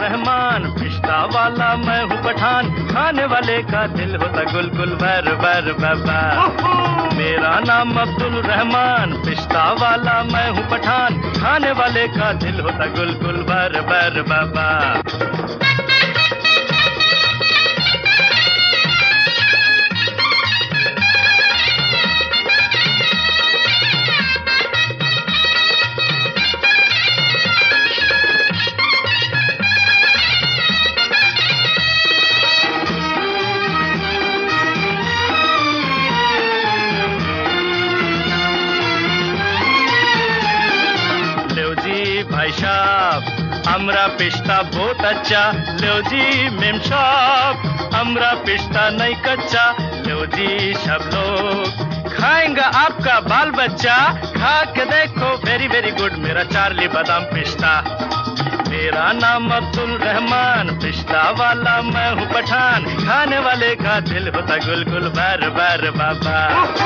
रहमान, पिस्ता वाला मैं हूँ पठान, खाने वाले का दिल होता गुलगुल वर वर बाबा। मेरा नाम अब्दुल रहमान, पिस्ता वाला मैं हूँ पठान, खाने वाले का दिल होता गुलगुल वर वर बाबा। भाई साहब अमरा पिस्ता बहुत अच्छा, लो जी मेम साहब अमरा पिस्ता नहीं कच्चा, लो जी सब लोग खाएंगा आपका बाल बच्चा, खा के देखो वेरी वेरी गुड मेरा चार्ली बादाम पिस्ता। मेरा नाम अब्दुल रहमान, पिस्ता वाला मैं हूँ पठान, खाने वाले का दिल होता गुलगुल बार बार बाबा।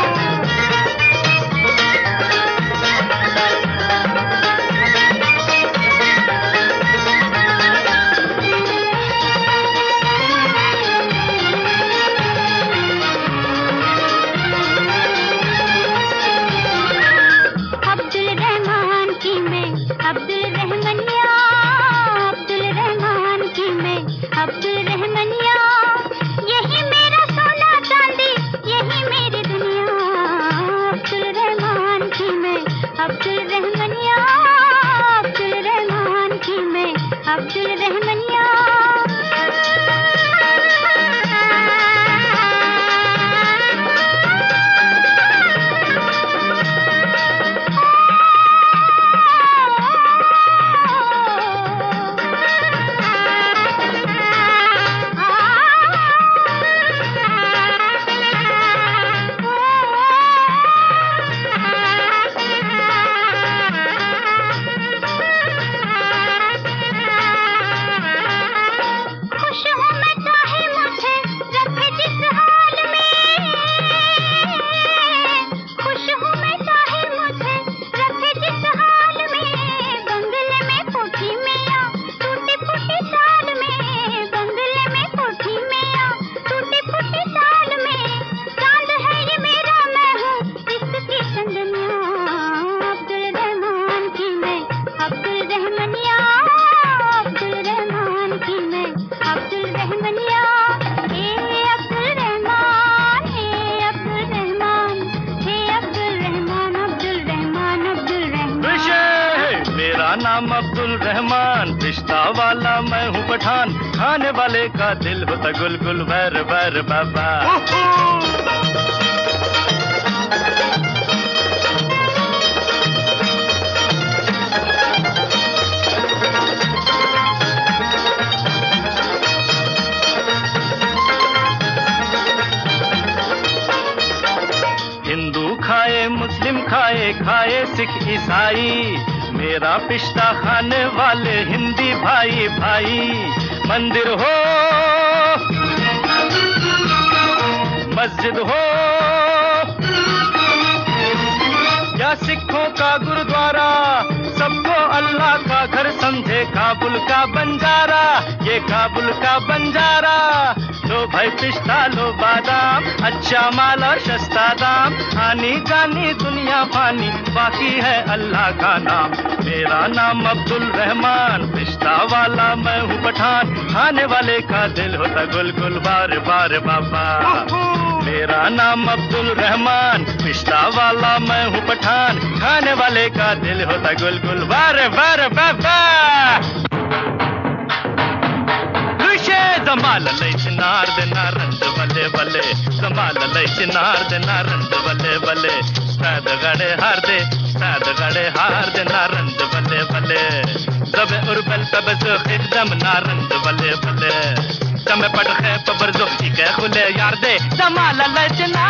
नाम अब्दुल रहमान, पिस्ता वाला मैं हूँ पठान, खाने वाले का दिल होता गुलगुल वर वर बाबा। हिंदू खाए मुस्लिम खाए, खाए सिख ईसाई, मेरा पिस्ता खाने वाले हिंदी भाई भाई। मंदिर हो मस्जिद हो या सिखों का गुरुद्वारा, सबको अल्लाह का घर समझे काबुल का बंजारा, ये काबुल का बंजारा। लो भाई पिस्ता लो बादाम, अच्छा माल और सस्ता दाम, आनी जानी दुनिया फानी, बाकी है अल्लाह का नाम। मेरा नाम अब्दुल रहमान, पिस्ता वाला मैं हूँ पठान, खाने वाले का दिल होता गुलगुल बार बार बाबा। मेरा नाम अब्दुल रहमान, पिस्ता वाला मैं हूँ पठान, खाने वाले का दिल होता गुलगुल बार बार बाबा। जमाल लई चिनार दे नारंद बल्ले बल्ले, जमाल लई चिनार दे नारंद बल्ले बल्ले, साद गड़े हार दे नारंद बल्ले बल्ले, जब उर्बल तबज खिदम नारंद बल्ले बल्ले, तम पड़ खे पबर जो के खुले यार दे, जमाल लई चिनार